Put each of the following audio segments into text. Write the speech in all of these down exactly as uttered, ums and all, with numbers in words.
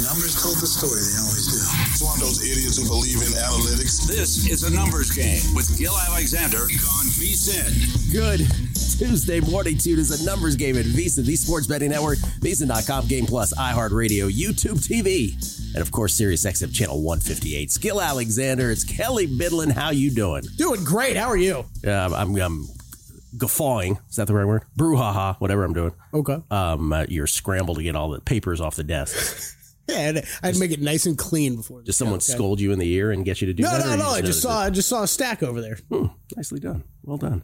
Numbers told the story. They always do. It's one of those idiots who believe in analytics. This is a numbers game with Gil Alexander on VSiN. Good Tuesday morning, tune is a numbers game at VSiN, the Sports Betting Network, VSiN dot com, Game Plus, iHeartRadio, YouTube T V, and of course, Sirius X M Channel one fifty-eight. It's Gil Alexander. It's Kelly Bidlin. How you doing? Doing great. How are you? Uh, I'm, I'm guffawing. Is that the right word? Brouhaha, whatever I'm doing. Okay. Um, uh, you're scrambled to get all the papers off the desk. Yeah, I'd, I'd make it nice and clean before. Just someone okay. scold you in the ear and get you to do no, that? No, no, no. I just just saw. I just saw a stack over there. Hmm, nicely done. Well done.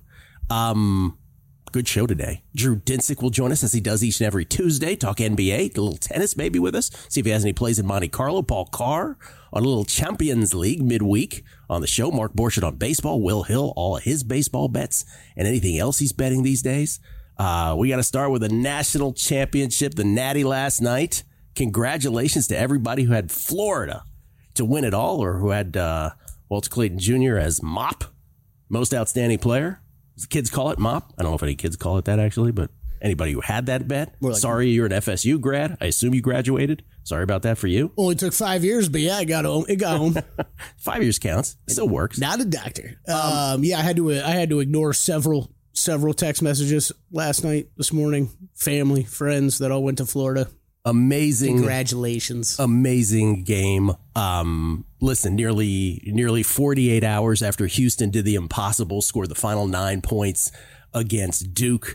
Um, good show today. Drew Dinsick will join us as he does each and every Tuesday. Talk N B A, a little tennis maybe with us. See if he has any plays in Monte Carlo. Paul Carr on a little Champions League midweek on the show. Mark Borchardt on baseball. Will Hill, all of his baseball bets and anything else he's betting these days. Uh, we got to start with the national championship, the Natty last night. Congratulations to everybody who had Florida to win it all, or who had uh, Walter Clayton Junior as M O P, most outstanding player. Does the kids call it M O P? I don't know if any kids call it that, actually, but anybody who had that bet, like, sorry you're an F S U grad. I assume you graduated. Sorry about that for you. Only took five years, but yeah, I got home. It got home. Five years counts. It still works. Not a doctor. Um, um, yeah, I had to. I had to ignore several several text messages last night, this morning. Family, friends that all went to Florida. Amazing. Congratulations. Amazing game. Um, listen, nearly nearly forty-eight hours after Houston did the impossible, scored the final nine points against Duke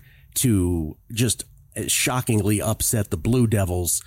to just shockingly upset the Blue Devils.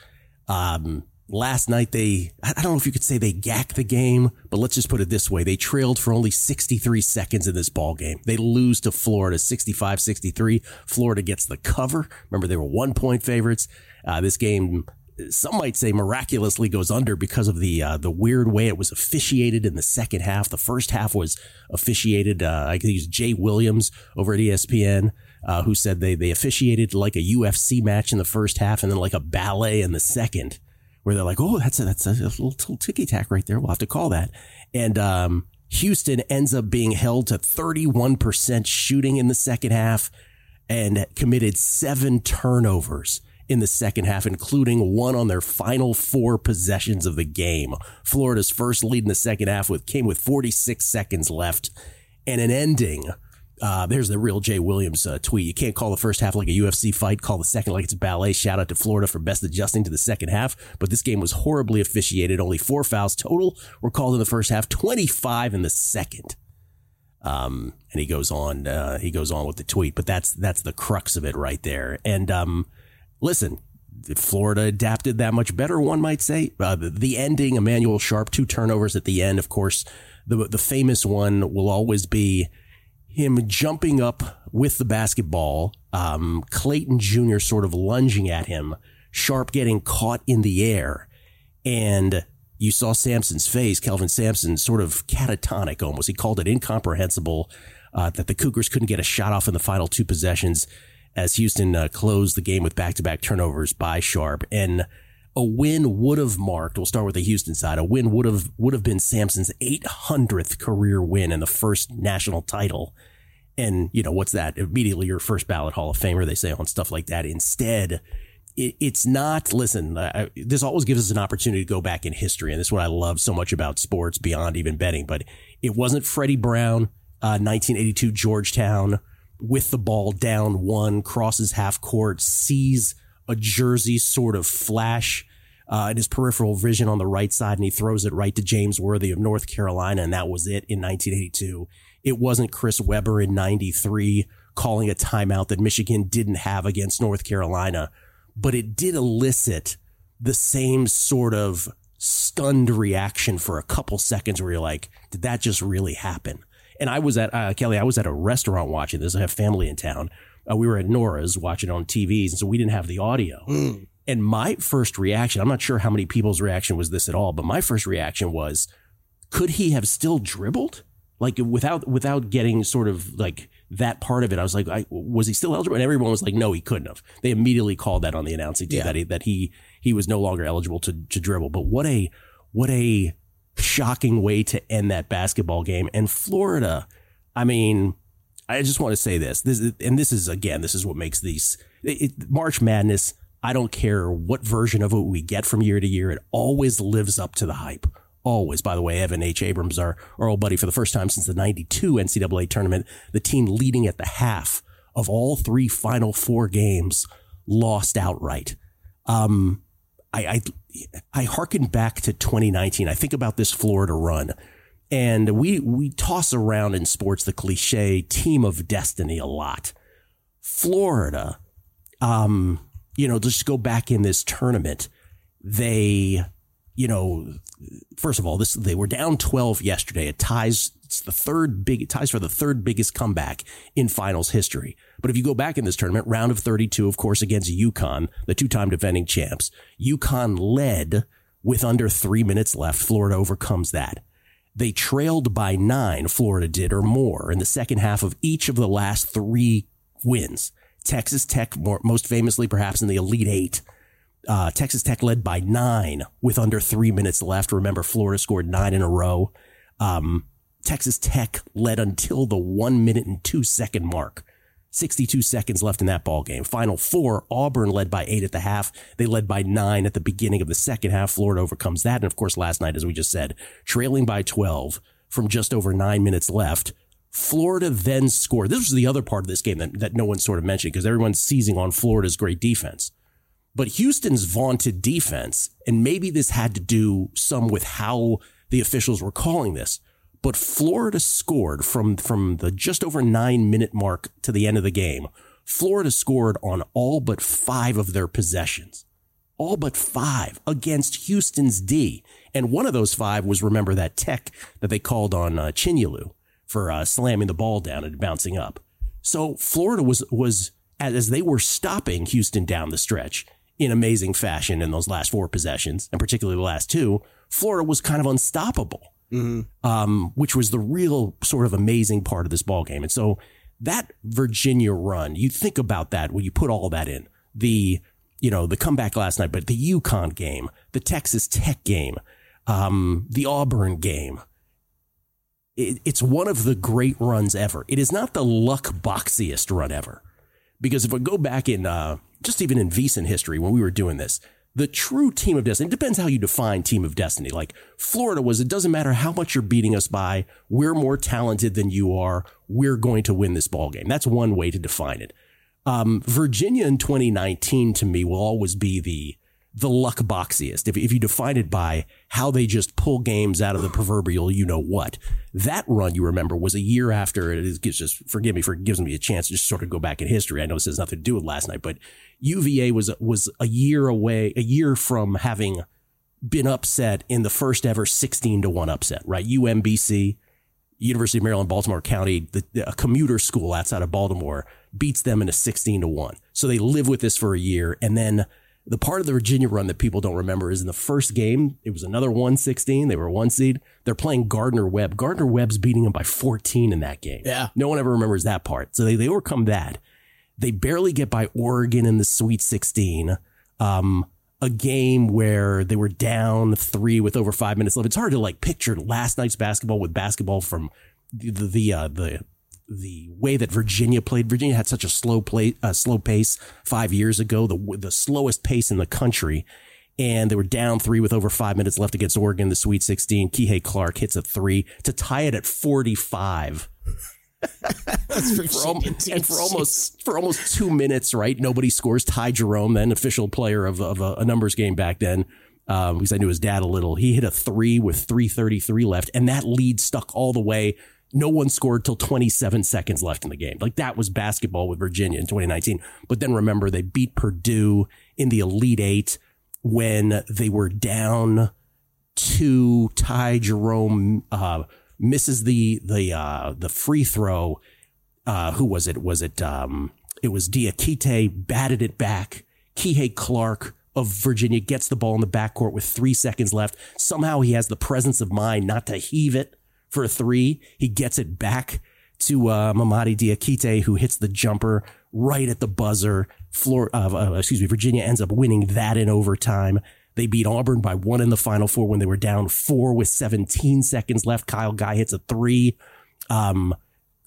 Um, last night, they, I don't know if you could say they gacked the game, but let's just put it this way. They trailed for only sixty-three seconds in this ball game. They lose to Florida sixty-five sixty-three. Florida gets the cover. Remember, they were one point favorites. Uh, this game, some might say, miraculously goes under because of the uh, the weird way it was officiated in the second half. The first half was officiated, uh, I think it was Jay Williams over at E S P N, uh, who said they, they officiated like a U F C match in the first half and then like a ballet in the second, where they're like, oh, that's a, that's a little, little ticky-tack right there. We'll have to call that. And um, Houston ends up being held to thirty-one percent shooting in the second half and committed seven turnovers in the second half, including one on their final four possessions of the game. Florida's first lead in the second half with came with forty-six seconds left and an ending. Uh, there's the real Jay Williams uh, tweet. You can't call the first half like a U F C fight. Call the second like it's a ballet. Shout out to Florida for best adjusting to the second half. But this game was horribly officiated. Only four fouls total were called in the first half, twenty-five in the second. Um, and he goes on, uh, he goes on with the tweet, but that's, that's the crux of it right there. And, um, listen, Florida adapted that much better, one might say. Uh, the, the ending, Emmanuel Sharp, two turnovers at the end. Of course, the the famous one will always be him jumping up with the basketball, um, Clayton Junior sort of lunging at him, Sharp getting caught in the air. And you saw Sampson's face, Kelvin Sampson, sort of catatonic almost. He called it incomprehensible uh, that the Cougars couldn't get a shot off in the final two possessions, as Houston uh, closed the game with back-to-back turnovers by Sharp. And a win would have marked, we'll start with the Houston side, a win would have would have been Sampson's eight hundredth career win and the first national title. And, you know, what's that? Immediately your first ballot Hall of Famer, they say on stuff like that. Instead, it, it's not, listen, I, this always gives us an opportunity to go back in history. And this is what I love so much about sports beyond even betting. But it wasn't Freddie Brown, uh, nineteen eighty-two Georgetown, with the ball down one, crosses half court, sees a jersey sort of flash uh, in his peripheral vision on the right side, and he throws it right to James Worthy of North Carolina, and that was it in nineteen eighty-two. It wasn't Chris Webber in ninety-three calling a timeout that Michigan didn't have against North Carolina, but it did elicit the same sort of stunned reaction for a couple seconds where you're like, did that just really happen? And I was at, uh, Kelly, I was at a restaurant watching this. I have family in town. Uh, we were at Nora's watching it on T Vs, and so we didn't have the audio. Mm. And my first reaction, I'm not sure how many people's reaction was this at all, but my first reaction was, could he have still dribbled? Like without without getting sort of like that part of it, I was like, I, was he still eligible? And everyone was like, no, he couldn't have. They immediately called that on the announcing team, yeah. that he that he he was no longer eligible to to dribble. But what a what a shocking way to end that basketball game. And Florida, I mean, I just want to say this. This and this is again, this is what makes these it, March Madness I don't care what version of it we get from year to year. It always lives up to the hype. Always. By the way, Evan H. Abrams, our, our old buddy, for the first time since the ninety-two N C double A tournament, the team leading at the half of all three Final Four games lost outright. Um, I, I, I hearken back to twenty nineteen. I think about this Florida run, and we, we toss around in sports the cliche team of destiny a lot. Florida, um, you know, just go back in this tournament. They, you know, first of all, this they were down twelve yesterday. It ties. It's the third big. It ties for the third biggest comeback in finals history. But if you go back in this tournament, round of thirty-two, of course, against UConn, the two-time defending champs, UConn led with under three minutes left. Florida overcomes that. They trailed by nine. Florida did or more in the second half of each of the last three wins. Texas Tech, more, most famously, perhaps in the Elite Eight. Uh, Texas Tech led by nine with under three minutes left. Remember, Florida scored nine in a row. Um, Texas Tech led until the one minute and two second mark. sixty-two seconds left in that ball game. Final four, Auburn led by eight at the half. They led by nine at the beginning of the second half. Florida overcomes that. And of course, last night, as we just said, trailing by twelve from just over nine minutes left. Florida then scored. This was the other part of this game that, that no one sort of mentioned because everyone's seizing on Florida's great defense. But Houston's vaunted defense, and maybe this had to do some with how the officials were calling this, but Florida scored from, from the just over nine minute mark to the end of the game. Florida scored on all but five of their possessions. All but five against Houston's D. And one of those five was, remember, that tech that they called on uh, Chinyelu for uh, slamming the ball down and bouncing up. So Florida was, was as they were stopping Houston down the stretch in amazing fashion in those last four possessions, and particularly the last two, Florida was kind of unstoppable, mm-hmm. um, which was the real sort of amazing part of this ball game. And so that Virginia run, you think about that when you put all that in, the, you know, the comeback last night, but the UConn game, the Texas Tech game, um, the Auburn game. It, it's one of the great runs ever. It is not the luck boxiest run ever. Because if we go back in, uh, just even in VEASAN history, when we were doing this, the true team of destiny, it depends how you define team of destiny. Like Florida was, it doesn't matter how much you're beating us by. We're more talented than you are. We're going to win this ball game. That's one way to define it. Um, Virginia in twenty nineteen to me will always be the, the luck boxiest. If, if you define it by how they just pull games out of the proverbial, you know what, that run, you remember, was a year after. It is just, forgive me for gives me a chance to just sort of go back in history. I know this has nothing to do with last night, but U V A was, was a year away, a year from having been upset in the first ever sixteen to one upset, right? U M B C, University of Maryland, Baltimore County, the, a commuter school outside of Baltimore, beats them in a sixteen to one. So they live with this for a year. And then the part of the Virginia run that people don't remember is in the first game, it was another one sixteen. They were a one seed. They're playing Gardner-Webb. Gardner-Webb's beating them by fourteen in that game. Yeah. No one ever remembers that part. So they, they overcome that. They barely get by Oregon in the Sweet sixteen. Um, a game where they were down three with over five minutes left. It's hard to like picture last night's basketball with basketball from the, the, the, uh, the, the way that Virginia played. Virginia had such a slow play, uh, slow pace five years ago, the the slowest pace in the country. And they were down three with over five minutes left against Oregon in the Sweet sixteen. Kihei Clark hits a three to tie it at forty-five. That's for almost, and for almost for almost two minutes, right? Nobody scores. Ty Jerome, then official player of, of a, a numbers game back then, um, because I knew his dad a little. He hit a three with three thirty-three left, and that lead stuck all the way. No one scored till twenty-seven seconds left in the game. Like that was basketball with Virginia in twenty nineteen. But then remember, they beat Purdue in the Elite Eight when they were down two. Ty Jerome uh, misses the the uh, the free throw. Uh, who was it? Was it? Um, it was Diakite batted it back. Kihei Clark of Virginia gets the ball in the backcourt with three seconds left. Somehow he has the presence of mind not to heave it for a three. He gets it back to uh, Mamadi Diakite, who hits the jumper right at the buzzer. Flor- uh, uh, excuse me, Virginia ends up winning that in overtime. They beat Auburn by one in the Final Four when they were down four with seventeen seconds left. Kyle Guy hits a three. Um,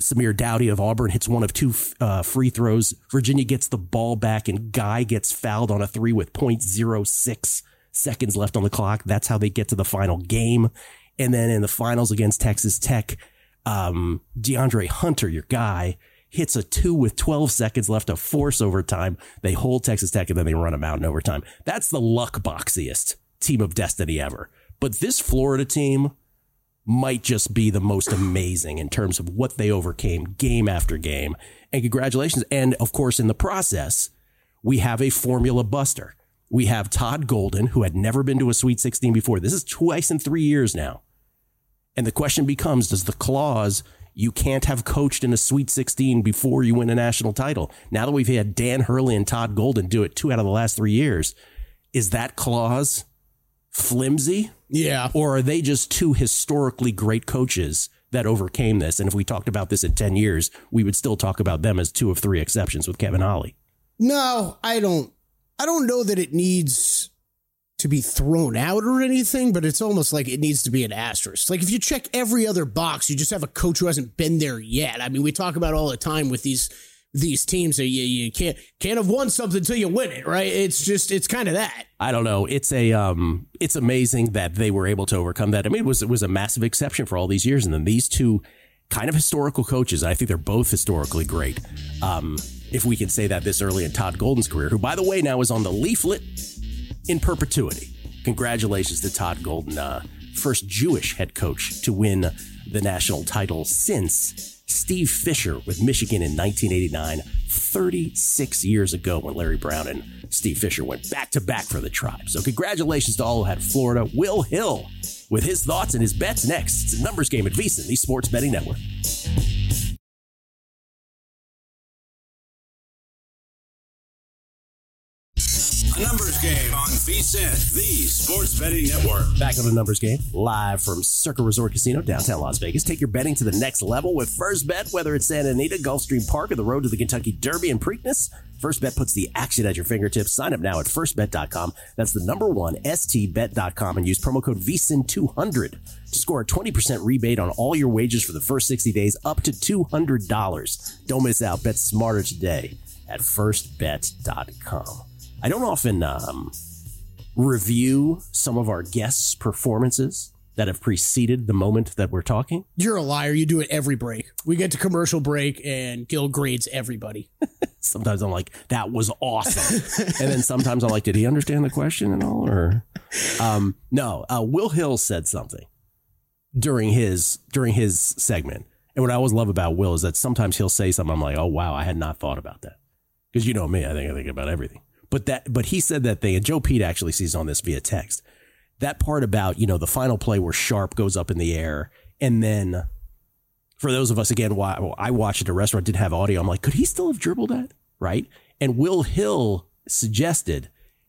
Samir Dowdy of Auburn hits one of two uh, free throws. Virginia gets the ball back, and Guy gets fouled on a three with point zero six seconds left on the clock. That's how they get to the final game. And then in the finals against Texas Tech, um, DeAndre Hunter, your guy, hits a two with twelve seconds left to force overtime. They hold Texas Tech, and then they run them out in overtime. That's the luck boxiest team of destiny ever. But this Florida team might just be the most amazing in terms of what they overcame game after game. And congratulations. And of course, in the process, we have a formula buster. We have Todd Golden, who had never been to a Sweet sixteen before. This is twice in three years now. And the question becomes, does the clause, you can't have coached in a Sweet sixteen before you win a national title? Now that we've had Dan Hurley and Todd Golden do it two out of the last three years, is that clause flimsy? Yeah. Or are they just two historically great coaches that overcame this? And if we talked about this in ten years, we would still talk about them as two of three exceptions with Kevin Ollie. No, I don't. I don't know that it needs to be thrown out or anything, but it's almost like it needs to be an asterisk. Like if you check every other box, you just have a coach who hasn't been there yet. I mean, we talk about all the time with these these teams that you, you can't can't have won something until you win it, right? It's just it's kind of that. I don't know. It's a um, it's amazing that they were able to overcome that. I mean, it was it was a massive exception for all these years, and then these two kind of historical coaches. I think they're both historically great. Um, if we can say that this early in Todd Golden's career, who, by the way, now is on the leaflet in perpetuity. Congratulations to Todd Golden, uh, first Jewish head coach to win the national title since Steve Fisher with Michigan in nineteen eighty-nine, thirty-six years ago when Larry Brown and Steve Fisher went back-to-back for the Tribe. So congratulations to all who had Florida. Will Hill with his thoughts and his bets next. It's a numbers game at VSiN, the Sports Betting Network. A numbers game on VSiN, the Sports Betting Network. Back on the numbers game, live from Circa Resort Casino, downtown Las Vegas. Take your betting to the next level with First Bet, whether it's Santa Anita, Gulfstream Park, or the road to the Kentucky Derby and Preakness. First Bet puts the action at your fingertips. Sign up now at first bet dot com. That's the number one, S T bet dot com, and use promo code V S I N two hundred to score a twenty percent rebate on all your wagers for the first sixty days, up to two hundred dollars. Don't miss out. Bet smarter today at first bet dot com. I don't often um, review some of our guests' performances that have preceded the moment that we're talking. You're a liar. You do it every break. We get to commercial break and Gil grades everybody. Sometimes I'm like, that was awesome. And then sometimes I'm like, did he understand the question and all? Or um, no, uh, Will Hill said something during his during his segment. And what I always love about Will is that sometimes he'll say something. I'm like, oh, wow, I had not thought about that. Because you know me, I think I think about everything. But that, but he said that thing, and Joe Pete actually sees on this via text. That part about, you know, the final play where Sharp goes up in the air, and then for those of us, again, while I watched at a restaurant, didn't have audio, I'm like, could he still have dribbled that? Right? And Will Hill suggested,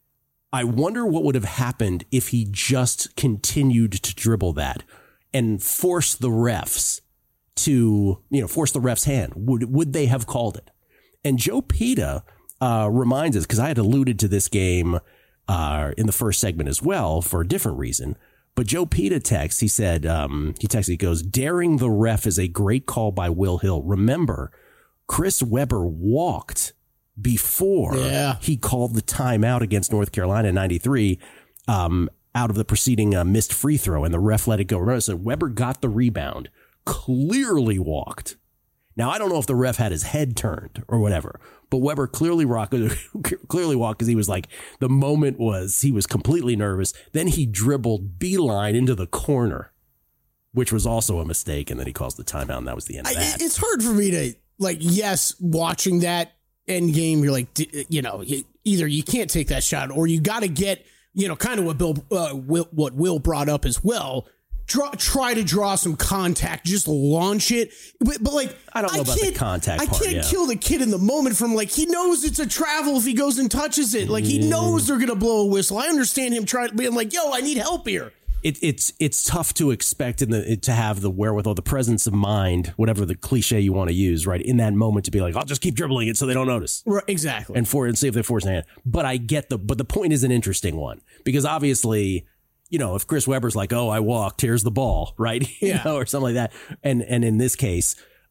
I wonder what would have happened if he just continued to dribble that and force the refs to, you know, force the ref's hand. Would would they have called it? And Joe Pita Uh, reminds us, because I had alluded to this game uh, in the first segment as well for a different reason. But Joe Pita texts, he said, um, he texted, he goes, daring the ref is a great call by Will Hill. Remember, Chris Webber walked before yeah. he called the timeout against North Carolina in ninety-three um, out of the preceding uh, missed free throw, and the ref let it go. Remember, so Webber got the rebound, clearly walked. Now, I don't know if the ref had his head turned or whatever, but Webber clearly rocked, clearly walked because he was like, the moment was, he was completely nervous. Then he dribbled beeline into the corner, which was also a mistake. And then he calls the timeout, and that was the end of that. I, it's hard for me to, like, yes, watching that end game, you're like, you know, either you can't take that shot or you got to get, you know, kind of what Bill, uh, Will, what Will brought up as well. Draw, try to draw some contact, just launch it. But, but like, I don't know I about the contact I part, can't yeah. kill the kid in the moment from like, he knows it's a travel if he goes and touches it. Like, he knows they're going to blow a whistle. I understand him trying to be like, yo, I need help here. It, it's it's tough to expect in the to have the wherewithal, the presence of mind, whatever the cliche you want to use, right, in that moment to be like, I'll just keep dribbling it so they don't notice. Right, exactly. And for and see if they force a hand. But I get the but the point is an interesting one, because obviously, you know, if Chris Webber's like, oh, I walked, here's the ball, right? Yeah. You know, or something like that. And and in this case,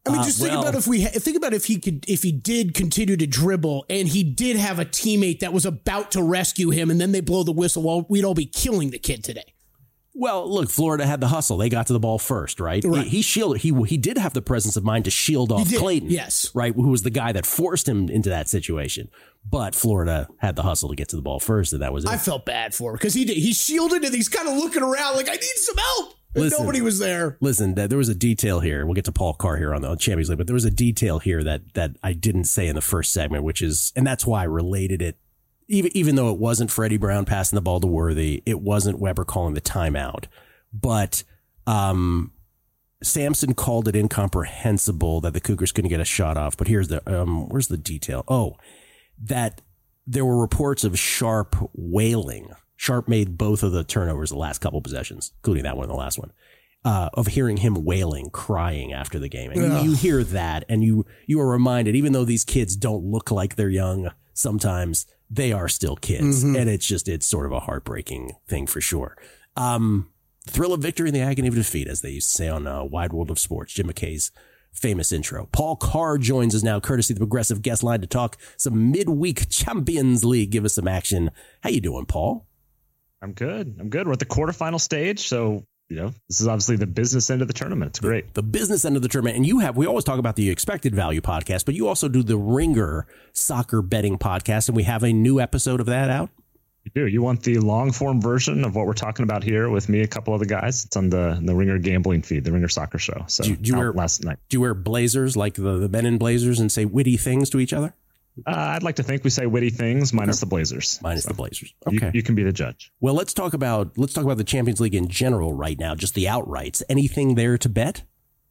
I mean, just uh, think well, about if we think about if he could, if he did continue to dribble and he did have a teammate that was about to rescue him, and then they blow the whistle, well, we'd all be killing the kid today. Well, look, Florida had the hustle. They got to the ball first, right? Right. He, he shielded. He he did have the presence of mind to shield off Clayton. Yes. Right. Who was the guy that forced him into that situation. But Florida had the hustle to get to the ball first, and that was it. I felt bad for him because he did, he shielded and he's kind of looking around like, I need some help. And Listen, nobody was there. Listen, there was a detail here. We'll get to Paul Carr here on the Champions League, but there was a detail here that that I didn't say in the first segment, which is, and that's why I related it. Even even though it wasn't Freddie Brown passing the ball to Worthy, it wasn't Weber calling the timeout. But um, Sampson called it incomprehensible that the Cougars couldn't get a shot off. But here's the um, where's the detail? Oh, that there were reports of Sharp wailing. Sharp made both of the turnovers the last couple possessions, including that one, the last one, uh, of hearing him wailing, crying after the game. And you, you hear that, and you you are reminded, even though these kids don't look like they're young, sometimes they are still kids, mm-hmm. and it's just it's sort of a heartbreaking thing for sure. Um, Thrill of victory in the agony of defeat, as they used to say on uh, Wide World of Sports, Jim McKay's famous intro. Paul Carr joins us now, courtesy of the Progressive Guest Line, to talk some midweek Champions League. Give us some action. How you doing, Paul? I'm good. I'm good. We're at the quarterfinal stage, so you know this is obviously the business end of the tournament. It's great. The, the business end of the tournament, and you have. We always talk about the expected value podcast, but you also do the Ringer soccer betting podcast, and we have a new episode of that out. You do. You want the long form version of what we're talking about here with me, a couple other guys? It's on the the Ringer gambling feed, the Ringer Soccer Show. So do you, do you wear, last night. Do you wear blazers like the, the men in blazers and say witty things to each other? Uh, I'd like to think we say witty things minus the Blazers. Minus so the Blazers. Okay. You, you can be the judge. Well, let's talk about let's talk about the Champions League in general right now, just the outrights. Anything there to bet?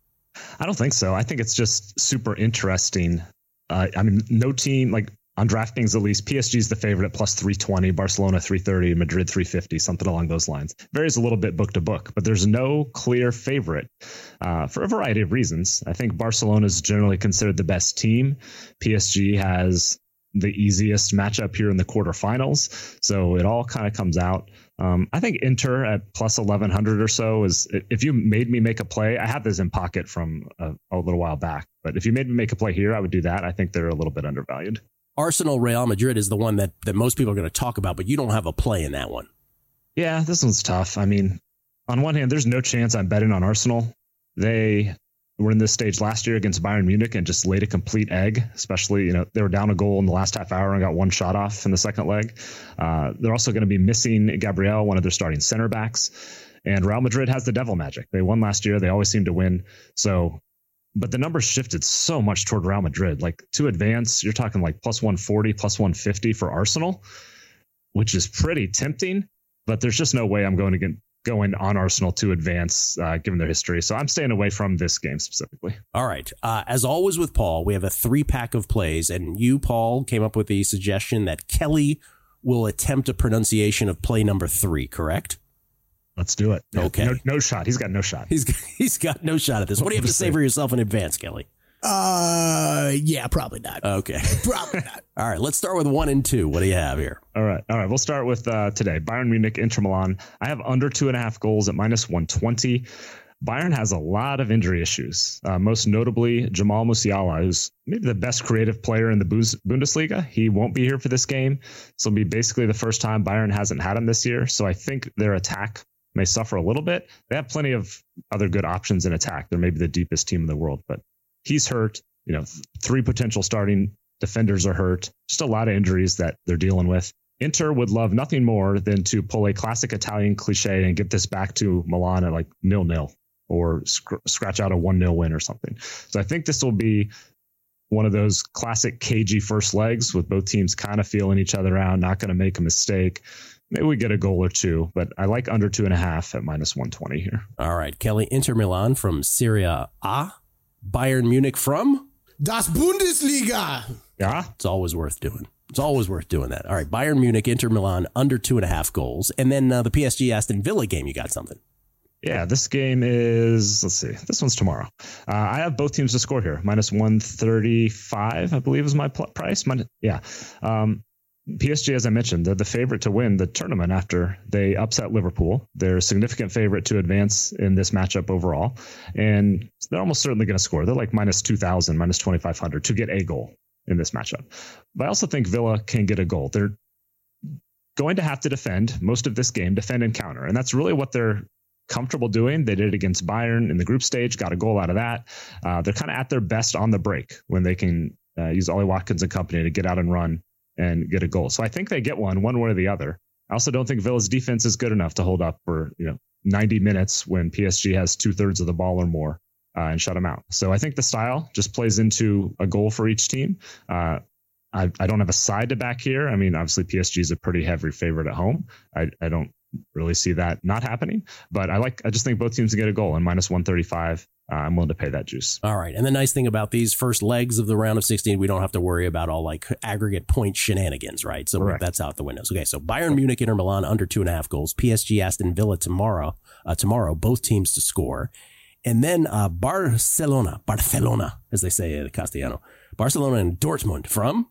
I don't think so. I think it's just super interesting. Uh, I mean, no team like on DraftKings, at least P S G is the favorite at plus three twenty, Barcelona three thirty, Madrid three fifty, something along those lines. Varies a little bit book to book, but there's no clear favorite uh, for a variety of reasons. I think Barcelona is generally considered the best team. P S G has the easiest matchup here in the quarterfinals, so it all kind of comes out. Um, I think Inter at plus eleven hundred or so is, if you made me make a play, I had this in pocket from a, a little while back, but if you made me make a play here, I would do that. I think they're a little bit undervalued. Arsenal Real Madrid is the one that, that most people are going to talk about, but you don't have a play in that one. Yeah, this one's tough. I mean, on one hand, there's no chance I'm betting on Arsenal. They were in this stage last year against Bayern Munich and just laid a complete egg, especially, you know, they were down a goal in the last half hour and got one shot off in the second leg. Uh, they're also going to be missing Gabriel, one of their starting center backs. And Real Madrid has the devil magic. They won last year. They always seem to win. So, but the numbers shifted so much toward Real Madrid. Like to advance, you're talking like plus one forty, plus one fifty for Arsenal, which is pretty tempting. But there's just no way I'm going to get going on Arsenal to advance, uh, given their history. So I'm staying away from this game specifically. All right. Uh, as always with Paul, we have a three pack of plays, and you, Paul, came up with the suggestion that Kelly will attempt a pronunciation of play number three, correct? Let's do it. No, okay. No, no shot. He's got no shot. He's he's got no shot at this. What do you have to say for yourself in advance, Kelly? Uh, yeah, probably not. Okay. Probably not. All right. Let's start with one and two. What do you have here? All right. All right. We'll start with uh, today. Bayern Munich, Inter Milan. I have under two and a half goals at minus one twenty. Bayern has a lot of injury issues, uh, most notably Jamal Musiala, who's maybe the best creative player in the Bundesliga. He won't be here for this game. This will be basically the first time Bayern hasn't had him this year. So I think their attack may suffer a little bit. They have plenty of other good options in attack. They're maybe the deepest team in the world, but he's hurt. You know, three potential starting defenders are hurt. Just a lot of injuries that they're dealing with. Inter would love nothing more than to pull a classic Italian cliche and get this back to Milan at like nil nil or sc- scratch out a one nil win or something. So I think this will be one of those classic cagey first legs with both teams kind of feeling each other out, not going to make a mistake. Maybe we get a goal or two, but I like under two and a half at minus one twenty here. All right, Kelly. Inter Milan from Serie A. Bayern Munich from Das Bundesliga. Yeah, it's always worth doing. It's always worth doing that. All right, Bayern Munich, Inter Milan under two and a half goals, and then uh, the P S G Aston Villa game. You got something? Yeah, this game is, let's see, this one's tomorrow. Uh, I have both teams to score here. minus one thirty-five, I believe is my pl- price. Min- yeah. Um, P S G, as I mentioned, they're the favorite to win the tournament after they upset Liverpool. They're a significant favorite to advance in this matchup overall. And they're almost certainly going to score. They're like minus two thousand, minus twenty-five hundred to get a goal in this matchup. But I also think Villa can get a goal. They're going to have to defend most of this game, defend and counter. And that's really what they're comfortable doing. They did it against Bayern in the group stage, got a goal out of that. Uh, they're kind of at their best on the break when they can uh, use Ollie Watkins and company to get out and run and get a goal. So I think they get one, one way or the other. I also don't think Villa's defense is good enough to hold up for, you know, ninety minutes when P S G has two thirds of the ball or more uh, and shut them out. So I think the style just plays into a goal for each team. Uh, I, I don't have a side to back here. I mean, obviously P S G is a pretty heavy favorite at home. I, I don't really see that not happening, but I like, I just think both teams can get a goal, and minus one thirty-five. Uh, I'm willing to pay that juice. All right. And the nice thing about these first legs of the round of sixteen, we don't have to worry about all like aggregate point shenanigans, right? So Correct. That's out the windows. Okay. So Bayern Munich, Inter Milan under two and a half goals, P S G, Aston Villa tomorrow, uh, tomorrow, both teams to score. And then uh, Barcelona, Barcelona, as they say in Castellano, Barcelona and Dortmund from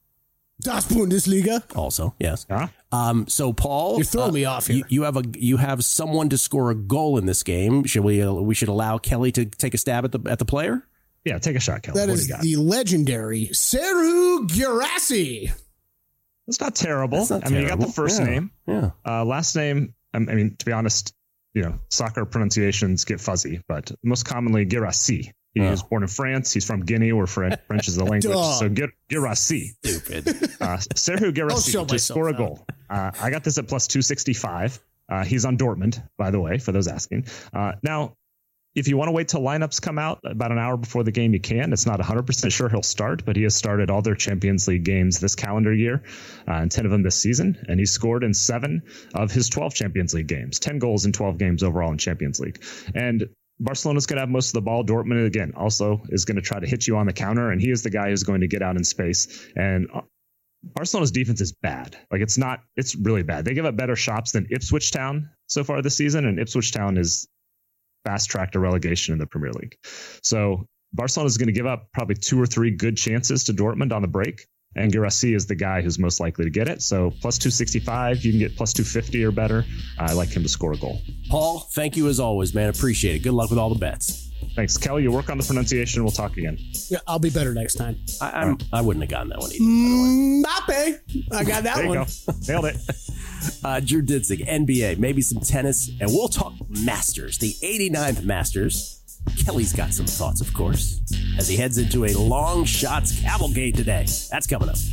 Das Bundesliga. Also, yes. Huh? Um, so Paul, you're throwing uh, me off here. You, you have a you have someone to score a goal in this game. Should we uh, we should allow Kelly to take a stab at the at the player? Yeah, take a shot, Kelly. That what is the legendary Serhou Guirassy. That's not terrible. That's not I mean, terrible. you got the first yeah. name. Yeah. Uh, last name. I mean, to be honest, you know, soccer pronunciations get fuzzy, but most commonly Guirassy. He oh. was born in France. He's from Guinea, where French, French is the language. So Guirassy. Stupid. Uh, Serhou Guirassy to score a goal. Uh, I got this at plus two sixty-five. Uh, he's on Dortmund, by the way, for those asking. Uh, now, if you want to wait till lineups come out about an hour before the game, you can. It's not one hundred percent sure he'll start, but he has started all their Champions League games this calendar year, uh, and ten of them this season. And he scored in seven of his twelve Champions League games, ten goals in twelve games overall in Champions League. And Barcelona's going to have most of the ball. Dortmund, again, also is going to try to hit you on the counter, and he is the guy who's going to get out in space. And Barcelona's defense is bad. Like, it's not, it's really bad. They give up better shots than Ipswich Town so far this season, and Ipswich Town is fast track to relegation in the Premier League. So Barcelona is going to give up probably two or three good chances to Dortmund on the break. And Guirassy is the guy who's most likely to get it. So plus two sixty-five, you can get plus two fifty or better. I like him to score a goal. Paul, thank you as always, man. Appreciate it. Good luck with all the bets. Thanks. Kelly, you work on the pronunciation. We'll talk again. Yeah, I'll be better next time. I, I'm, right. I wouldn't have gotten that one either. Mbappe. I got that there one. You go. Nailed it. Uh, Drew Dinsick, N B A, maybe some tennis, and we'll talk Masters, the eighty-ninth Masters. Kelly's got some thoughts, of course, as he heads into a long shots cavalcade today. That's coming up.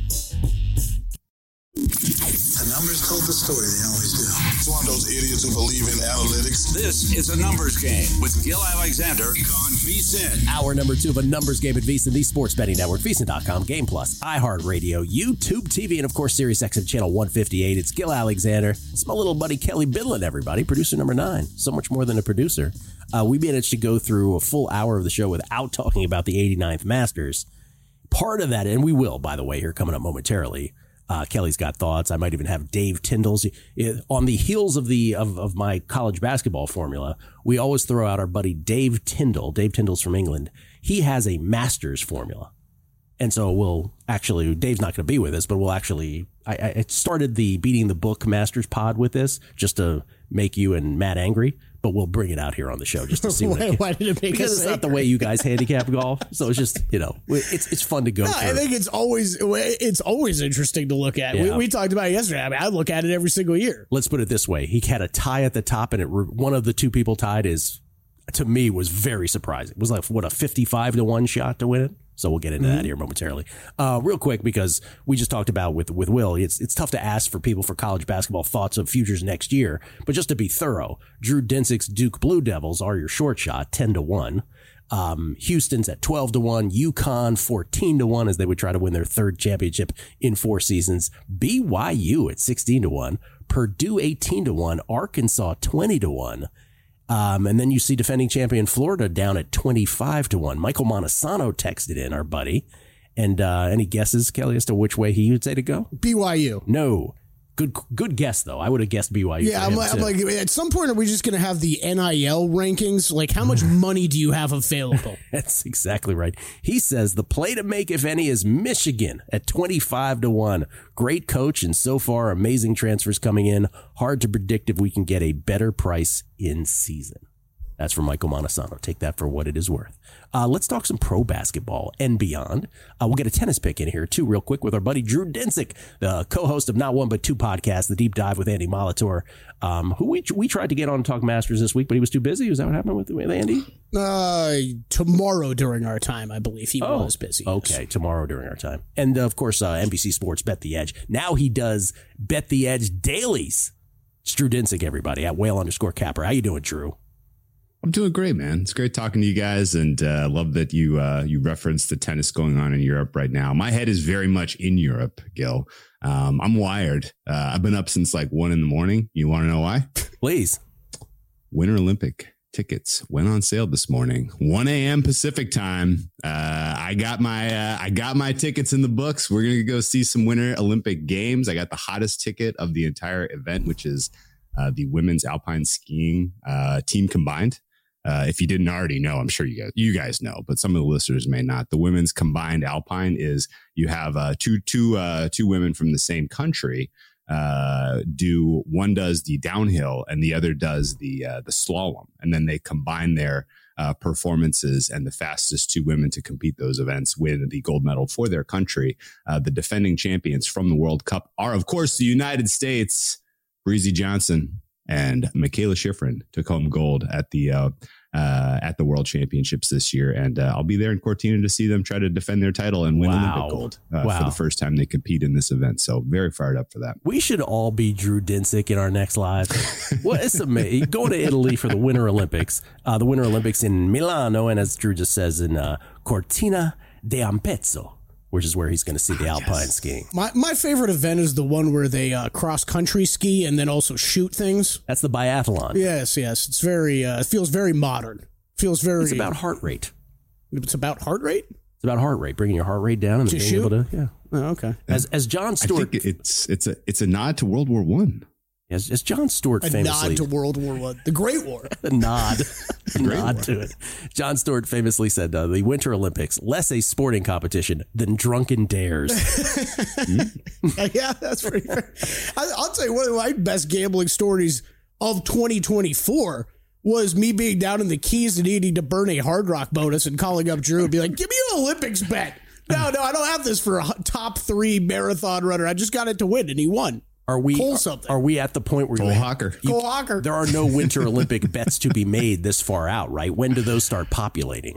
The numbers told the story. They always do. It's one of those idiots who believe in analytics. This is a numbers game with Gil Alexander on VSiN. Hour number two of a numbers game at VSiN, the sports betting network, VSiN dot com, Game Plus, iHeartRadio, YouTube T V, and of course, Sirius X M channel one fifty-eight. It's Gil Alexander. It's my little buddy Kelly Bidlin, everybody, producer number nine. So much more than a producer. Uh, we managed to go through a full hour of the show without talking about the eighty-ninth Masters. Part of that, and we will, by the way, here coming up momentarily. Uh, Kelly's got thoughts. I might even have Dave Tyndall's. On the heels of the of, of my college basketball formula, we always throw out our buddy Dave Tyndall. Dave Tyndall's from England. He has a Masters formula. And so we'll actually, Dave's not going to be with us, but we'll actually, I, I started the Beating the Book Masters pod with this just to make you and Matt angry. But we'll bring it out here on the show just to see. why, what it, why did it make because us it's angry? not the way you guys handicap golf, so it's just, you know, it's it's fun to go no, through. I think it's always it's always interesting to look at. Yeah. We, we talked about it yesterday. I mean, I look at it every single year. Let's put it this way: he had a tie at the top, and it one of the two people tied is, to me, was very surprising. It was like what a fifty-five to one shot to win it. So we'll get into mm-hmm. that here momentarily. Uh, real quick, because we just talked about with, with Will, it's it's tough to ask for people for college basketball thoughts of futures next year. But just to be thorough, Drew Dinsick's Duke Blue Devils are your short shot, ten to one. Um, Houston's at twelve to one. UConn, fourteen to one, as they would try to win their third championship in four seasons. B Y U at sixteen to one. Purdue, eighteen to one. Arkansas, twenty to one. Um, and then you see defending champion Florida down at twenty-five to one. Michael Montesano texted in, our buddy. And uh, any guesses, Kelly, as to which way he would say to go? B Y U. No. Good good guess, though. I would have guessed B Y U. Yeah, I'm like, I'm like, at some point, are we just going to have the N I L rankings? Like, how much money do you have available? That's exactly right. He says the play to make, if any, is Michigan at twenty-five to one. Great coach, and so far, amazing transfers coming in. Hard to predict if we can get a better price in season. That's from Michael Montesano. Take that for what it is worth. Uh, let's talk some pro basketball and beyond. Uh, we'll get a tennis pick in here, too, real quick with our buddy Drew Dinsick, the co-host of Not One But Two podcast, The Deep Dive with Andy Molitor, um, who we we tried to get on to talk Masters this week, but he was too busy. Was that what happened with, with Andy? Uh, tomorrow during our time, I believe he oh, was busy. Okay, yes. Tomorrow during our time. And, uh, of course, uh, N B C Sports Bet the Edge. Now he does Bet the Edge dailies. It's Drew Dinsick, everybody, at whale underscore capper. How you doing, Drew? I'm doing great, man. It's great talking to you guys, and I uh, love that you uh, you referenced the tennis going on in Europe right now. My head is very much in Europe, Gil. Um, I'm wired. Uh, I've been up since like one in the morning. You want to know why? Please. Winter Olympic tickets went on sale this morning, one a.m. Pacific time. Uh, I got my uh, I got my tickets in the books. We're gonna go see some Winter Olympic Games. I got the hottest ticket of the entire event, which is uh, the women's alpine skiing uh, team combined. Uh, if you didn't already know, I'm sure you guys, you guys know, but some of the listeners may not. The women's combined alpine is you have uh, two, two, uh, two women from the same country. Uh, do one does the downhill and the other does the uh, the slalom, and then they combine their uh, performances, and the fastest two women to compete those events win the gold medal for their country. Uh, the defending champions from the World Cup are, of course, the United States. Breezy Johnson and Michaela Schifrin took home gold at the uh, uh, at the World Championships this year, and uh, I'll be there in Cortina to see them try to defend their title and win wow. Olympic gold uh, wow. for the first time they compete in this event. So very fired up for that. We should all be Drew Dinsick in our next live. Well, it's amazing. Going to Italy for the Winter Olympics, uh, the Winter Olympics in Milano, and as Drew just says, in uh, Cortina d'Ampezzo, which is where he's going to see the ah, alpine yes. skiing. My my favorite event is the one where they uh, cross country ski and then also shoot things. That's the biathlon. Yes, yes. It's very. Uh, it feels very modern. Feels very. It's about heart rate. It's about heart rate. It's about heart rate, bringing your heart rate down and to being shoot? able to. Yeah. Oh, okay. As as John Stewart, I think it's it's a it's a nod to World War One. As, as John Stewart A famously, nod to World War One, the Great War. a nod, a nod War. to it. John Stewart famously said, uh, "The Winter Olympics less a sporting competition than drunken dares." Yeah, that's pretty fair. I, I'll tell you one of my best gambling stories of twenty twenty-four was me being down in the Keys and needing to burn a Hard Rock bonus and calling up Drew and be like, "Give me an Olympics bet." No, no, I don't have this for a top three marathon runner. I just got it to win, and he won. Are we Pull are, something. are we at the point where Cole you, Hawker. you- Cole Hawker. there are no Winter Olympic bets to be made this far out, right? When do those start populating?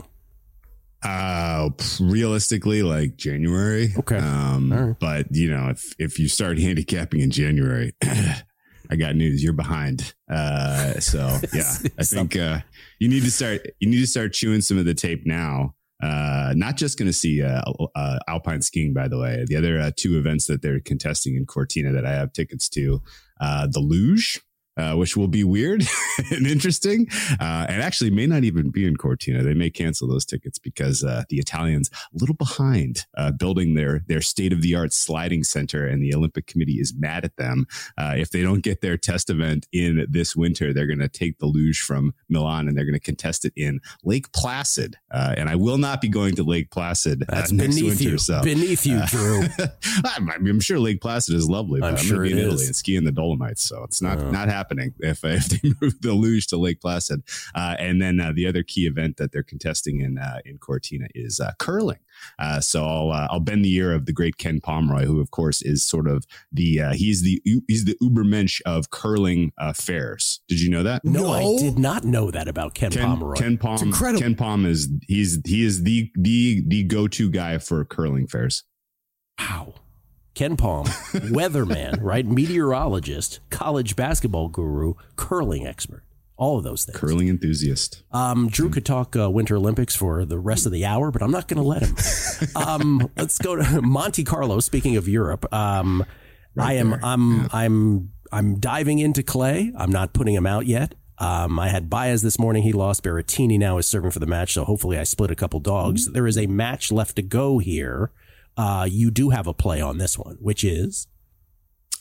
Uh, realistically, like January. Okay. Um, All right. But you know, if if you start handicapping in January, I got news. You're behind. Uh, so yeah, I think uh, you need to start. You need to start chewing some of the tape now. Uh, not just going to see uh, uh, alpine skiing, by the way. The other uh, two events that they're contesting in Cortina that I have tickets to, uh, the luge, uh, which will be weird and interesting, uh, and actually may not even be in Cortina. They may cancel those tickets because uh, the Italians a little behind uh, building their their state of the art sliding center, and the Olympic Committee is mad at them. Uh, if they don't get their test event in this winter, they're going to take the luge from Milan and they're going to contest it in Lake Placid. Uh, and I will not be going to Lake Placid uh, That's next beneath winter. you. So Beneath you, uh, Drew. I'm, I'm sure Lake Placid is lovely, but I'm I'm, sure going to be it in is. Italy and ski in the Dolomites, so it's not Oh. not happening if if they move the luge to Lake Placid. Uh, and then uh, the other key event that they're contesting in uh, in Cortina is uh, curling. Uh, so I'll uh, I'll bend the ear of the great Ken Pomeroy, who of course is sort of the uh, he's the he's the Ubermensch of curling uh, fairs. Did you know that? No, I No. did not know that about Ken, Ken, Pomeroy. Ken Pom incredible. Ken Pom is he's he is the the the go to guy for curling fairs. Wow. Ken Palm, weatherman, right? Meteorologist, college basketball guru, curling expert. All of those things. Curling enthusiast. Um, Drew could talk uh, Winter Olympics for the rest of the hour, but I'm not going to let him. Um, let's go to Monte Carlo. Speaking of Europe, um, Right I am there. I'm Yeah. I'm I'm diving into Clay. I'm not putting him out yet. Um, I had Baez this morning. He lost. Berrettini now is serving for the match, so hopefully I split a couple dogs. There is a match left to go here. Uh, you do have a play on this one, which is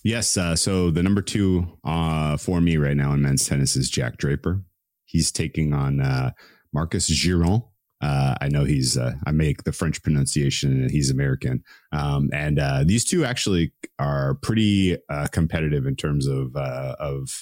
Yes. Uh, so the number two uh, for me right now in men's tennis is Jack Draper. He's taking on uh, Marcus Giron. Uh, I know he's, uh, I make the French pronunciation and he's American. Um, and uh, these two actually are pretty uh, competitive in terms of, uh, of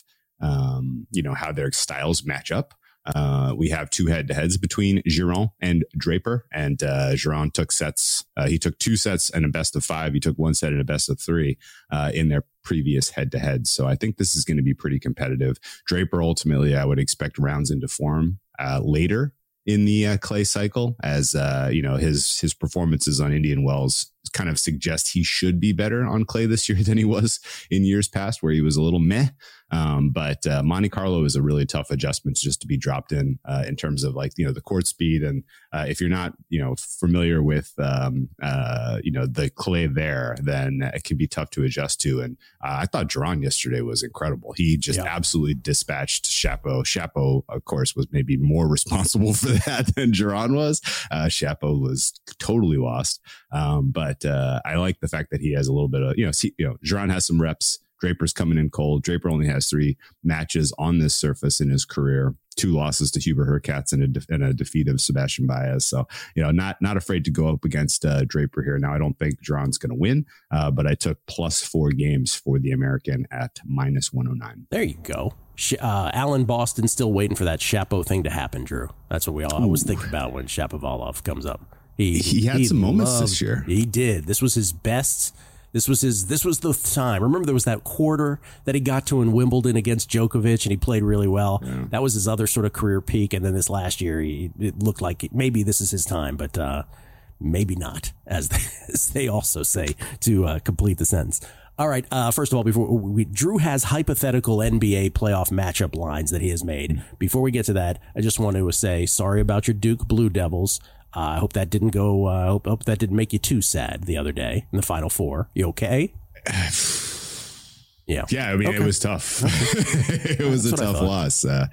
um, you know, how their styles match up. Uh, we have two head to heads between Giron and Draper, and uh, Giron took sets. Uh, he took two sets and a best of five. He took one set and a best of three uh, in their previous head to head. So I think this is going to be pretty competitive. Draper, ultimately, I would expect rounds into form uh, later in the uh, clay cycle, as uh, you know, his his performances on Indian Wells kind of suggest he should be better on clay this year than he was in years past, where he was a little meh. Um, but uh, Monte Carlo is a really tough adjustment just to be dropped in uh, in terms of, like, you know, the court speed. And uh, if you're not, you know, familiar with, um, uh, you know, the clay there, then it can be tough to adjust to. And uh, I thought Giron yesterday was incredible. He just yeah. absolutely dispatched Shapo. Shapo, of course, was maybe more responsible for that than Giron was. Uh, Shapo was totally lost. Um, but uh, I like the fact that he has a little bit of, you know, see, you know, Giron has some reps. Draper's coming in cold. Draper only has three matches on this surface in his career, two losses to Hubert Hurkacz and a, de- and a defeat of Sebastian Baez. So, you know, not not afraid to go up against uh, Draper here. Now, I don't think Giron's going to win, uh, but I took plus four games for the American at minus one oh nine. There you go. Uh, Alan Boston still waiting for that Shapo thing to happen, Drew. That's what we all always think about when Shapovalov comes up. He, he had he some moments loved, this year. He did. This was his best. This was his. This was the time. Remember, there was that quarter that he got to in Wimbledon against Djokovic, and he played really well. Yeah. That was his other sort of career peak. And then this last year, he, it looked like maybe this is his time, but uh, maybe not, as they, as they also say to uh, complete the sentence. All right. Uh, first of all, before we, Drew has hypothetical N B A playoff matchup lines that he has made. Before we get to that, I just want to say sorry about your Duke Blue Devils. Uh, I hope that didn't go. I uh, hope, hope that didn't make you too sad the other day in the Final Four. You okay? Yeah. Yeah. I mean, okay. It was tough. It was That's a tough loss. Uh,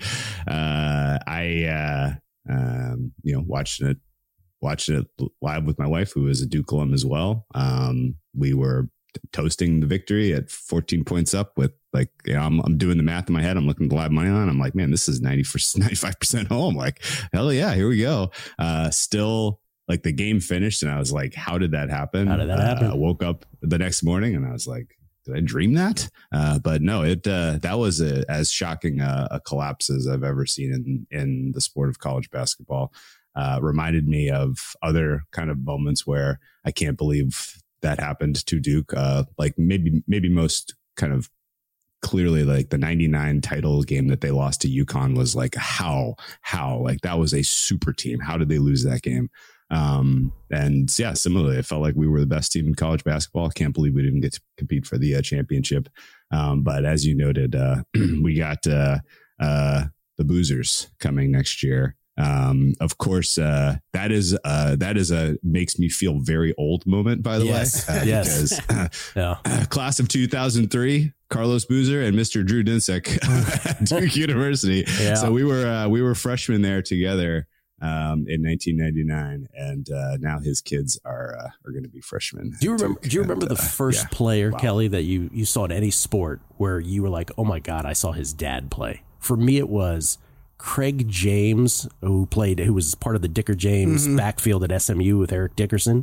uh, I, uh, um, you know, watched it, watched it live with my wife, who is a Duke alum as well. Um, we were toasting the victory at fourteen points up with, like, you know, I'm, I'm doing the math in my head. I'm looking at the live money line. I'm like, man, this is ninety for ninety-five percent home. Like, hell yeah, here we go. Uh, still, like, the game finished and I was like, how did that happen? How did that happen? Uh, I woke up the next morning and I was like, did I dream that? Uh, but no, it, uh, that was a, as shocking a, a collapse as I've ever seen in, in the sport of college basketball. Uh, reminded me of other kind of moments where I can't believe that happened to Duke. Uh, like maybe, maybe most kind of clearly, like the ninety-nine title game that they lost to UConn was like, how, how, like that was a super team. How did they lose that game? Um, and yeah, similarly, I felt like we were the best team in college basketball. I can't believe we didn't get to compete for the uh, championship. Um, but as you noted, uh, we got, uh, uh, the Boozers coming next year. Um, of course, uh, that is, uh, that is a makes me feel very old moment, by the yes. way, uh, yes. because uh, yeah. uh, class of two thousand three, Carlos Boozer and Mister Drew Dinsick at Duke University. Yeah. So we were, uh, we were freshmen there together, um, in nineteen ninety-nine, and, uh, now his kids are, uh, are going to be freshmen. Do you remember, do you remember and, the first uh, yeah. player, wow. Kelly, that you, you saw in any sport where you were like, oh my God, I saw his dad play? For me, it was Craig James, who played, who was part of the Dicker James mm-hmm. backfield at S M U with Eric Dickerson.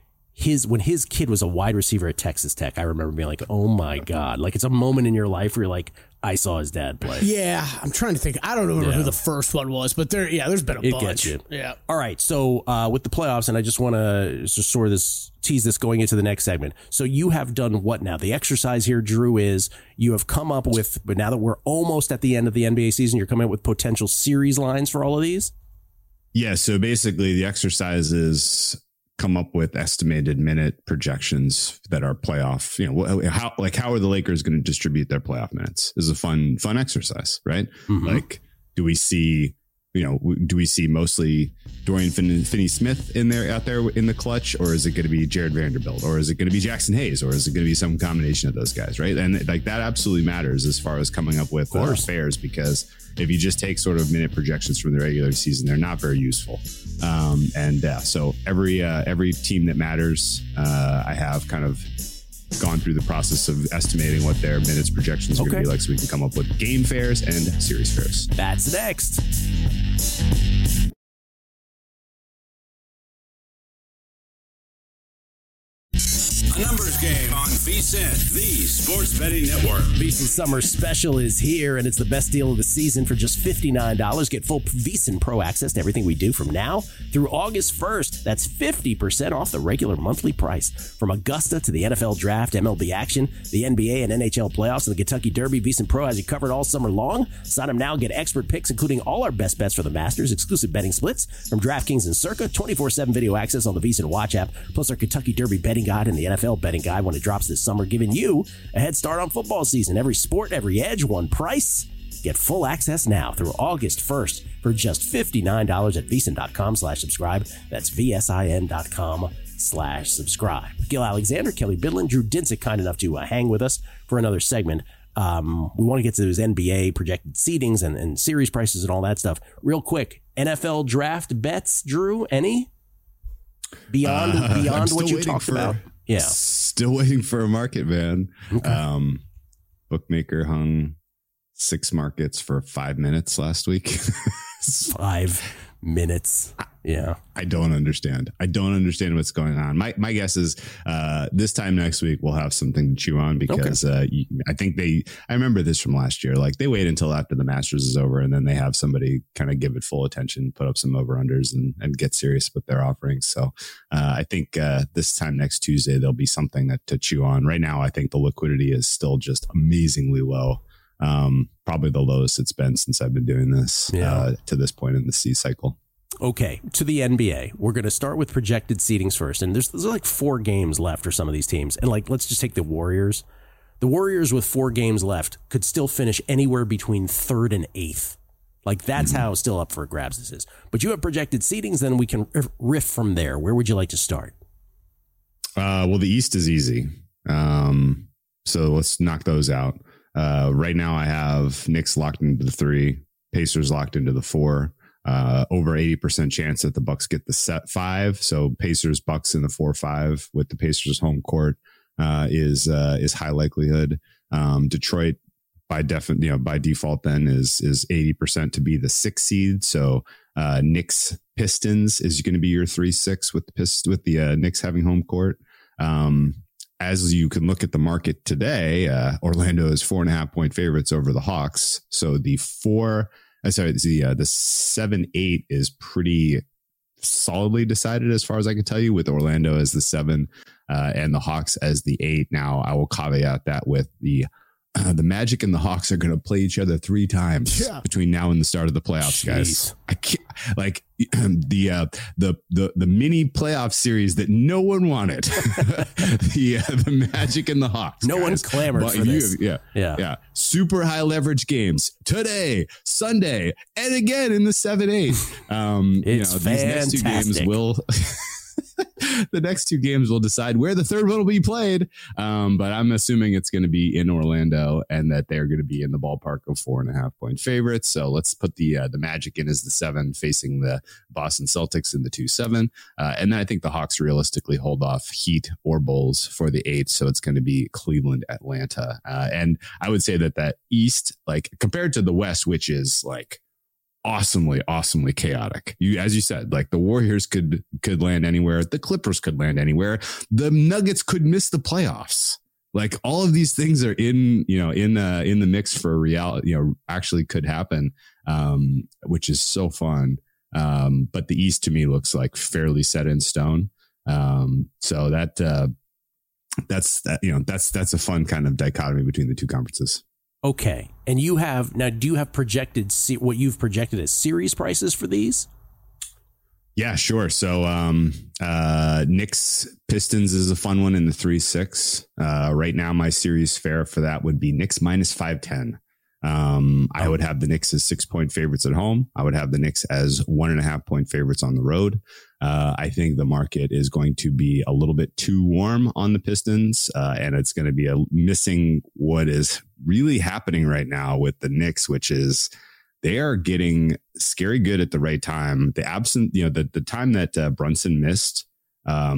His when his kid was a wide receiver at Texas Tech, I remember being like, "Oh my God!" Like it's a moment in your life where you're like, "I saw his dad play." Yeah, I'm trying to think. I don't remember yeah. who the first one was, but there, yeah, there's been a it bunch. Gets you. Yeah. All right. So uh, with the playoffs, and I just want to just sort of this tease this going into the next segment. So you have done what now? The exercise here, Drew, is you have come up with, but now that we're almost at the end of the N B A season, you're coming up with potential series lines for all of these. Yeah. So basically, the exercise is come up with estimated minute projections that are playoff, you know, how, like, how are the Lakers going to distribute their playoff minutes? This is a fun, fun exercise, right? Mm-hmm. Like, do we see, you know, do we see mostly Dorian Finney, Finney Smith in there, out there in the clutch, or is it going to be Jared Vanderbilt, or is it going to be Jackson Hayes, or is it going to be some combination of those guys? Right. And like that absolutely matters as far as coming up with uh, pairs, because if you just take sort of minute projections from the regular season, they're not very useful. Um, and uh, so every uh, every team that matters, uh, I have kind of gone through the process of estimating what their minutes projections are Okay. going to be like, so we can come up with game fares and series fares. That's next. A numbers game on VSiN, the sports betting network. VSiN Summer Special is here, and it's the best deal of the season for just fifty-nine dollars. Get full VSiN Pro access to everything we do from now through August first. That's fifty percent off the regular monthly price. From Augusta to the N F L Draft, M L B action, the N B A and N H L playoffs, and the Kentucky Derby, VSiN Pro has you covered all summer long. Sign up now, get expert picks, including all our best bets for the Masters, exclusive betting splits from DraftKings and Circa, twenty-four seven video access on the VSiN Watch app, plus our Kentucky Derby betting guide and the N F L betting guide when it drops this summer, giving you a head start on football season. Every sport, every edge, one price. Get full access now through August first for just fifty-nine dollars at VSiN.com slash subscribe. That's V-S-I-N dot com slash subscribe. Gil Alexander, Kelly Bidlin, Drew Dinsick, kind enough to uh, hang with us for another segment. Um, we want to get to those N B A projected seedings and, and series prices and all that stuff. Real quick, N F L draft bets, Drew, any? Beyond, Uh, beyond I'm what still you talked for, about? Yeah. Still waiting for a market, man. Okay. Um, bookmaker hung six markets for five minutes last week. Five minutes. Yeah. I don't understand. I don't understand what's going on. My my guess is uh, this time next week we'll have something to chew on because okay. uh, you, I think they. I remember this from last year. Like they wait until after the Masters is over and then they have somebody kind of give it full attention, put up some over unders, and and get serious with their offerings. So uh, I think uh, this time next Tuesday there'll be something that to chew on. Right now, I think the liquidity is still just amazingly low. Um, probably the lowest it's been since I've been doing this yeah. uh, to this point in the C cycle. Okay, to the N B A. We're going to start with projected seedings first. And there's, there's like four games left for some of these teams. And like, let's just take the Warriors. The Warriors with four games left could still finish anywhere between third and eighth. Like that's mm-hmm. how still up for grabs this is. But you have projected seedings, then we can riff from there. Where would you like to start? Uh, well, the East is easy. Um, so let's knock those out. Uh, right now I have Knicks locked into the three, Pacers locked into the four. Uh, over eighty percent chance that the Bucks get the set five. So Pacers, Bucks in the four, five with the Pacers home court, uh, is, uh, is high likelihood. Um, Detroit by definite, you know, by default then is, is eighty percent to be the six seed. So, uh, Knicks Pistons is going to be your three, six with the Pist with the, uh, Knicks having home court. Um, as you can look at the market today, uh, Orlando is four and a half point favorites over the Hawks. So the four, Uh, sorry, the uh, the seven eight is pretty solidly decided as far as I can tell you, with Orlando as the seven uh, and the Hawks as the eight. Now I will caveat that with the uh, the Magic and the Hawks are going to play each other three times yeah. between now and the start of the playoffs, Jeez. guys. I can't, like the uh, the the the mini playoff series that no one wanted. the uh, the Magic and the Hawks. No guys. one clamored but for you, this. Yeah, yeah, yeah. Super high leverage games today, Sunday, and again in the seven eight. Um, it's you know, fantastic. These next two games will. The next two games will decide where the third one will be played. Um, but I'm assuming it's going to be in Orlando and that they're going to be in the ballpark of four and a half point favorites. So let's put the uh, the Magic in as the seven, facing the Boston Celtics in the two seven. Uh, and then I think the Hawks realistically hold off Heat or Bulls for the eight. So it's going to be Cleveland, Atlanta. Uh, and I would say that that East, like compared to the West, which is like awesomely, awesomely chaotic. You, as you said, like the Warriors could could land anywhere, the Clippers could land anywhere, the Nuggets could miss the playoffs. Like all of these things are in, you know, in uh, in the mix for reality. You know, actually could happen, um, which is so fun. Um, but the East to me looks like fairly set in stone. Um, so that uh, that's that. You know, that's that's a fun kind of dichotomy between the two conferences. Okay. And you have now, do you have projected what you've projected as series prices for these? Yeah, sure. So um, uh, Knicks Pistons is a fun one in the three six. Uh, right now, my series fare for that would be Knicks minus five ten. Um, I would have the Knicks as six point favorites at home. I would have the Knicks as one and a half point favorites on the road. Uh, I think the market is going to be a little bit too warm on the Pistons, uh, and it's going to be a missing what is really happening right now with the Knicks, which is they are getting scary good at the right time. The absent, you know, the, the time that uh, Brunson missed, um,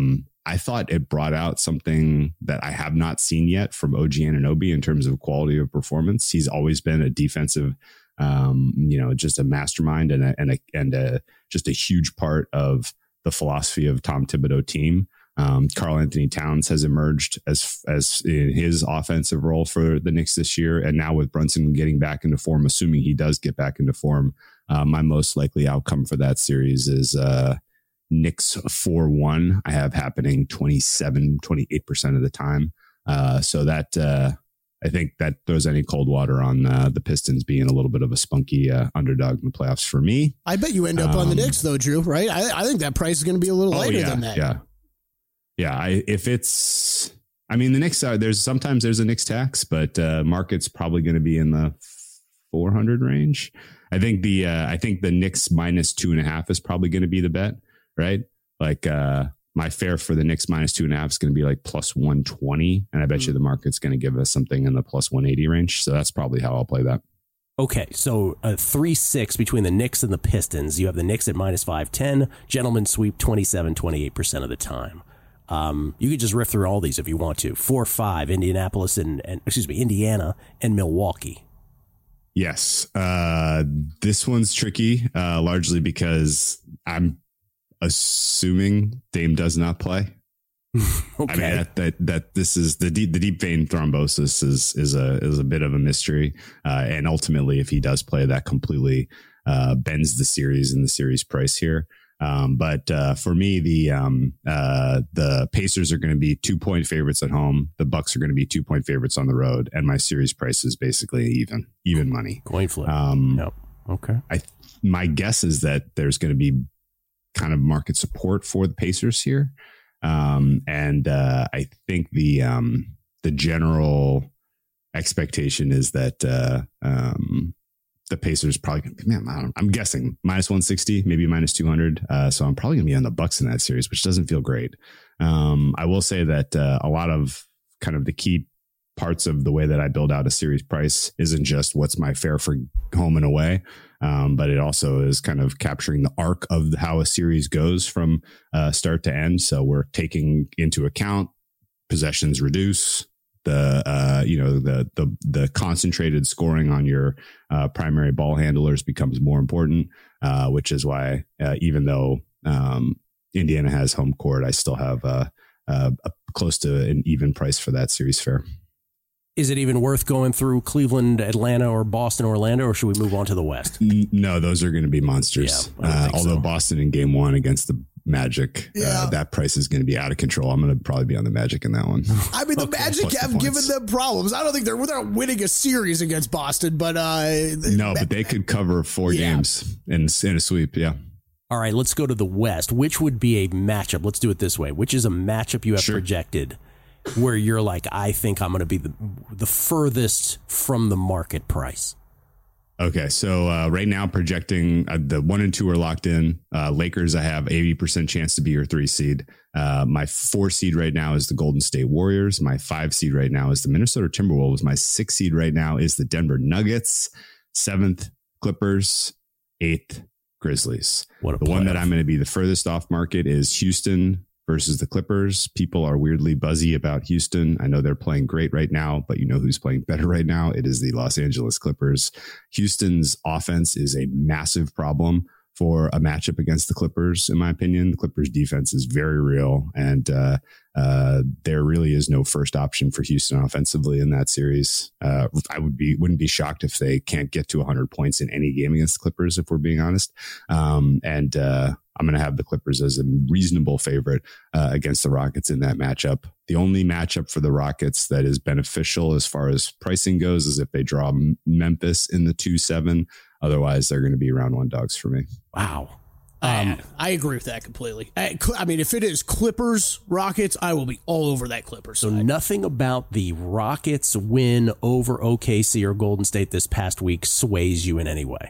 I thought it brought out something that I have not seen yet from O G Anunoby in terms of quality of performance. He's always been a defensive, um, you know, just a mastermind and a, and a, and a, just a huge part of the philosophy of Tom Thibodeau team. Um, Karl Anthony Towns has emerged as as in his offensive role for the Knicks this year, and now with Brunson getting back into form, assuming he does get back into form, uh, my most likely outcome for that series is uh, Knicks four one. I have happening twenty-seven, twenty-eight percent of the time. Uh, so that uh, I think that throws any cold water on uh, the Pistons being a little bit of a spunky uh, underdog in the playoffs for me. I bet you end up um, on the Knicks though, Drew. Right? I, I think that price is going to be a little oh, lighter yeah, than that. Yeah. Yeah, I, if it's, I mean, the Knicks are, there's sometimes there's a Knicks tax, but uh, market's probably going to be in the four hundred range. I think the, uh, I think the Knicks minus two and a half is probably going to be the bet, right? Like uh, my fare for the Knicks minus two and a half is going to be like plus one twenty. And I bet mm. you the market's going to give us something in the plus one eighty range. So that's probably how I'll play that. Okay, so a three six between the Knicks and the Pistons. You have the Knicks at minus five ten, gentlemen sweep twenty-seven, twenty-eight percent of the time. Um, you could just riff through all these if you want to. Four five, Indianapolis and, and excuse me, Indiana and Milwaukee. Yes, uh, this one's tricky, uh, largely because I'm assuming Dame does not play. Okay. I mean that, that that this is the deep the deep vein thrombosis is is a is a bit of a mystery, uh, and ultimately, if he does play, that completely uh, bends the series and the series price here. Um, but uh, for me, the um, uh, the Pacers are going to be two point favorites at home. The Bucks are going to be two point favorites on the road, and my series price is basically even even money. Coin flip. Um, yep. Okay. I my guess is that there's going to be kind of market support for the Pacers here, um, and uh, I think the um, the general expectation is that. Uh, um, The Pacers probably going to be, man, I don't, I'm guessing minus one sixty, maybe minus two hundred. Uh, so I'm probably going to be on the Bucks in that series, which doesn't feel great. Um, I will say that uh, a lot of kind of the key parts of the way that I build out a series price isn't just what's my fare for home and away, um, but it also is kind of capturing the arc of how a series goes from uh, start to end. So we're taking into account possessions reduce, the uh, you know the the the concentrated scoring on your uh, primary ball handlers becomes more important, uh, which is why uh, even though um, Indiana has home court, I still have uh, uh, a close to an even price for that series fare. Is it even worth going through Cleveland, Atlanta, or Boston, Orlando, or should we move on to the West? No, those are going to be monsters. Yeah, uh, although so. Boston in game one against the Magic, yeah. uh, that price is going to be out of control. I'm going to probably be on the Magic in that one. I mean, the okay. Magic Plus have the given them problems. I don't think they're without winning a series against Boston, but uh, no, but they could cover four yeah. games in, in a sweep. Yeah. All right, let's go to the West. Which would be a matchup? Let's do it this way. Which is a matchup you have sure. projected where you're like, I think I'm going to be the the furthest from the market price? Okay, so uh, right now projecting uh, the one and two are locked in. Uh, Lakers, I have eighty percent chance to be your three seed. Uh, my four seed right now is the Golden State Warriors. My five seed right now is the Minnesota Timberwolves. My six seed right now is the Denver Nuggets. Seventh, Clippers. Eighth, Grizzlies. What a the playoff. One that I'm going to be the furthest off market is Houston versus the Clippers. People are weirdly buzzy about Houston. I know they're playing great right now, but you know who's playing better right now? It is the Los Angeles Clippers. Houston's offense is a massive problem for a matchup against the Clippers, in my opinion. The Clippers defense is very real, and uh, uh, there really is no first option for Houston offensively in that series. Uh, I would be wouldn't be shocked if they can't get to one hundred points in any game against the Clippers, if we're being honest. Um, and uh, I'm going to have the Clippers as a reasonable favorite uh, against the Rockets in that matchup. The only matchup for the Rockets that is beneficial as far as pricing goes is if they draw Memphis in the two seven. Otherwise, they're going to be round one dogs for me. Wow. Um, I, I agree with that completely. I, I mean, if it is Clippers, Rockets, I will be all over that Clippers So side. Nothing about the Rockets win over O K C or Golden State this past week sways you in any way?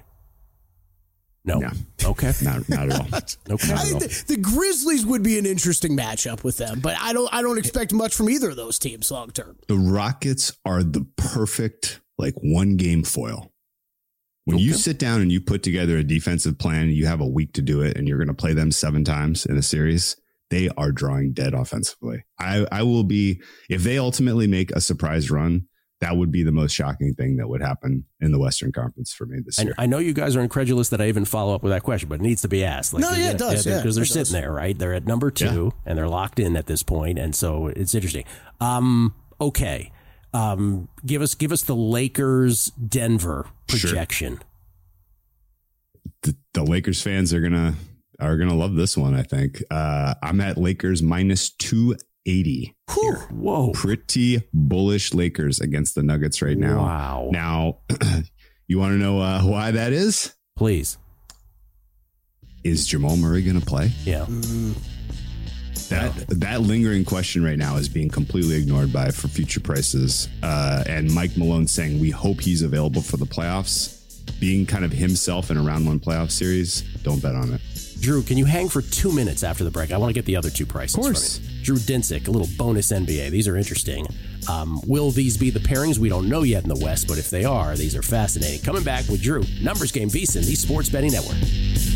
No. no. Okay. Not, not at all. Okay. I think the, the Grizzlies would be an interesting matchup with them, but I don't I don't expect much from either of those teams long term. The Rockets are the perfect like one game foil. When okay. you sit down and you put together a defensive plan, you have a week to do it, and you're going to play them seven times in a series. they are drawing dead offensively. I, I will be, if they ultimately make a surprise run, that would be the most shocking thing that would happen in the Western Conference for me this and year. I know you guys are incredulous that I even follow up with that question, but it needs to be asked. Like, no, yeah, it does. Because yeah, they're it sitting does. there, right? They're at number two, yeah. and they're locked in at this point, and so it's interesting. Um, okay, um, give us give us the Lakers Denver projection. Sure. The, the Lakers fans are gonna are gonna love this one. I think uh, I'm at Lakers minus two eighty. Whew, whoa, pretty bullish Lakers against the Nuggets right now. Wow. Now, you want to know uh, why that is? Please. Is Jamal Murray going to play? Yeah. Mm. That that lingering question right now is being completely ignored by for future prices. Uh, and Mike Malone saying we hope he's available for the playoffs. Being kind of himself in a round one playoff series, don't bet on it. Drew, can you hang for two minutes after the break? I want to get the other two prices. Of course. From you. Drew Dinsick, a little bonus N B A. These are interesting. Um, will these be the pairings? We don't know yet in the West, but if they are, these are fascinating. Coming back with Drew, Numbers Game, VSiN, the Sports Betting Network.